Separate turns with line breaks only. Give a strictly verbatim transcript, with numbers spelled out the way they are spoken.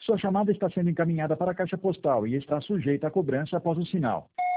Sua chamada está sendo encaminhada para a caixa postal e está sujeita a cobrança após o sinal.